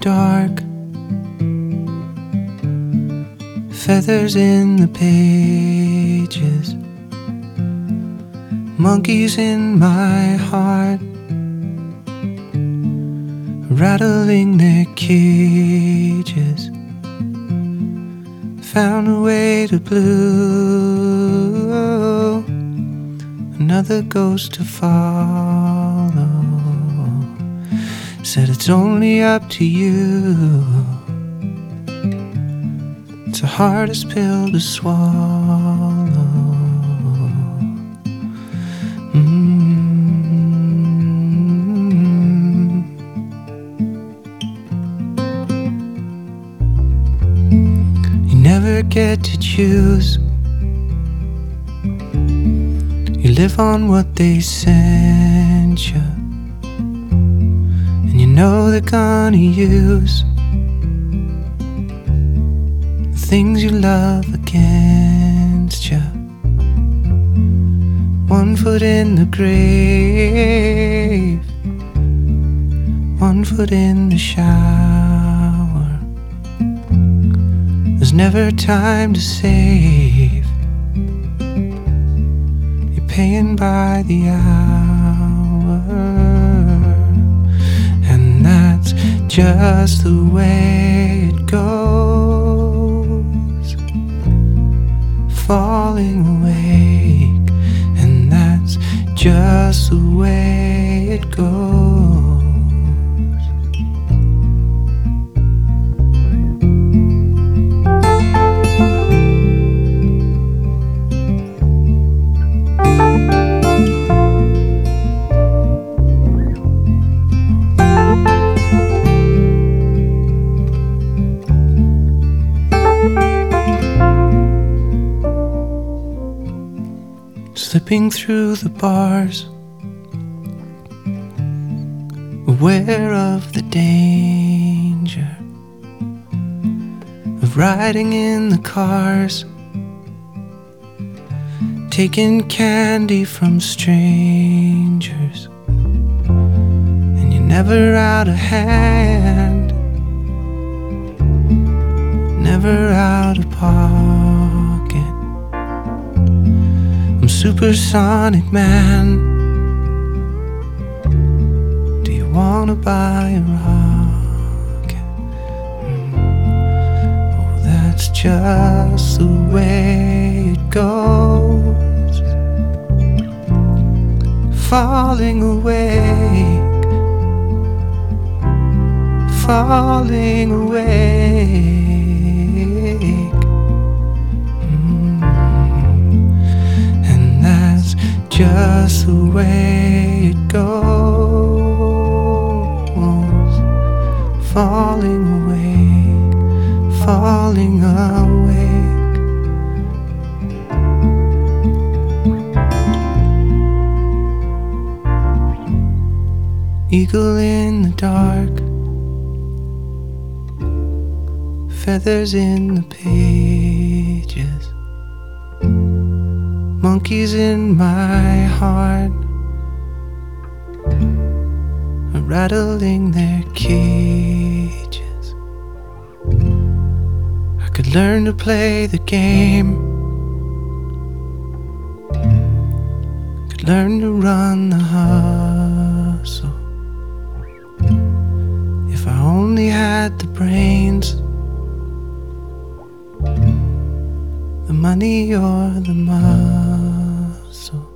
dark, feathers in the pages, monkeys in my heart, rattling their cages, found a way to blue, another ghost to follow, said it's only up to you. It's the hardest pill to swallow. You never get to choose. You live on what they sent you, and you know they're gonna use the things you love against you. One foot in the grave, one foot in the shower. There's never time to save. You're paying by the hour, and that's just the way it goes. Falling awake, and that's just the way it goes. Slipping through the bars, aware of the danger of riding in the cars, taking candy from strangers, and you're never out of hand, never out of pocket. I'm supersonic man. Do you wanna buy a rocket? Oh, that's just the way it goes. Falling awake, falling awake. Just the way it goes. Falling awake, falling awake. Eagle in the dark, feathers in the pages, monkeys in my heart are rattling their cages. I could learn to play the game, could learn to run the hustle, if I only had the brains, the money or the muscle.